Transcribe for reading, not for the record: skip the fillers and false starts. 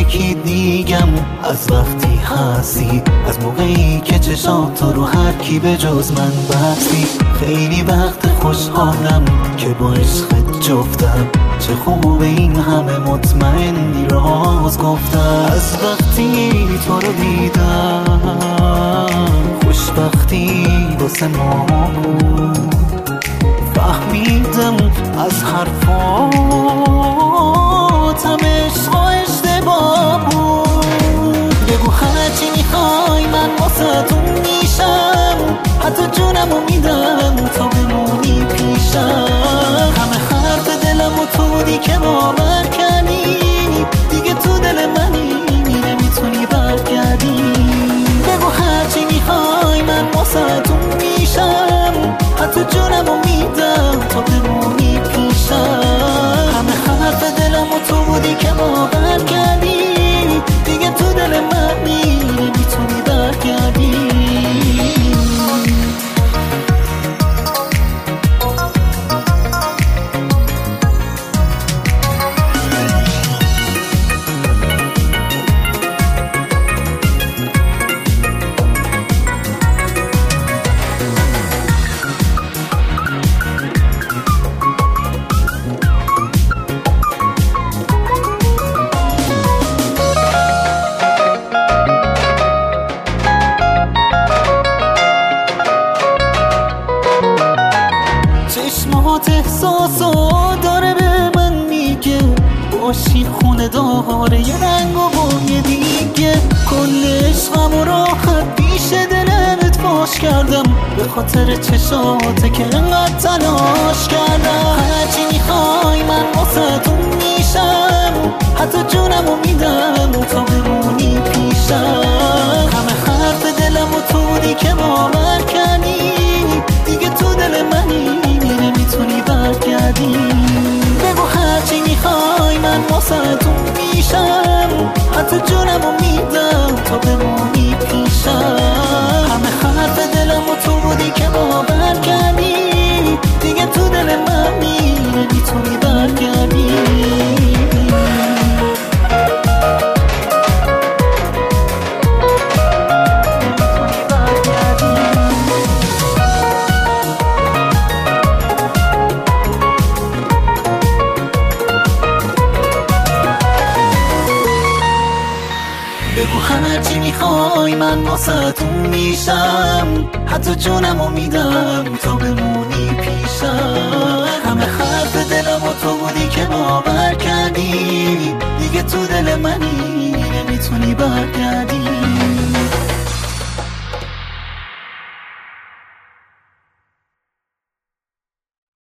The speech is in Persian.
یکی دیگم از وقتی هستی، از موقعی که چشاتو رو هر کی به جز من بستی. خیلی وقت خوشحالم که با عشقت جفتم، چه خوبه این همه مطمئنی راز گفتم. از وقتی تو رو دیدم خوشبختی واسه ما بود، فهمیدم از حرفاتم عشق و اشتباه بود. بگو هرچی میخوای من واسه‌تون میشم، حتی جونمو میدم تا بمونی پیشم. همه حرف دلمو تو بودی که باور کردی، دیگه تو دل منی نمیتونی برگردی. بگو هرچی میخوای من واسه‌تون میشم، حتی جونمو میدم تا بمونی پیشم. همه حرف دلمو تو بودی که باور کردی، دیگه تو دل منی نمیتونی برگردی. چشمات احساسو داره به من میگه، باشی خونه داره یه رنگ و بوی دیگه. کل عشقم و راحت پیش دلت فاش کردم، به خاطر چشاته که انقدر تلاش کردم. هرچی میخوای من واسه‌تون میشم، حتی جونمو میدم تا بمونی پیشم. همه حرف دلمو تو بودی که باور کردی، دیگه تو دل منی نمیتونی برگردی. بگو هرچی میخوای من واسه‌تون میشم، حتی جونمو میدم تا بمونی پیشم. همه حرف دلمو تو بودی که باور کردی، دیگه تو دل منی نمیتونی برگردی. بگو هرچی میخوای من واسه‌تون میشم، حتی جونمو میدم تا بمونی پیشم. همه حرف دلمو تو بودی که باور کردی، دیگه تو دل منی نمیتونی برگردی.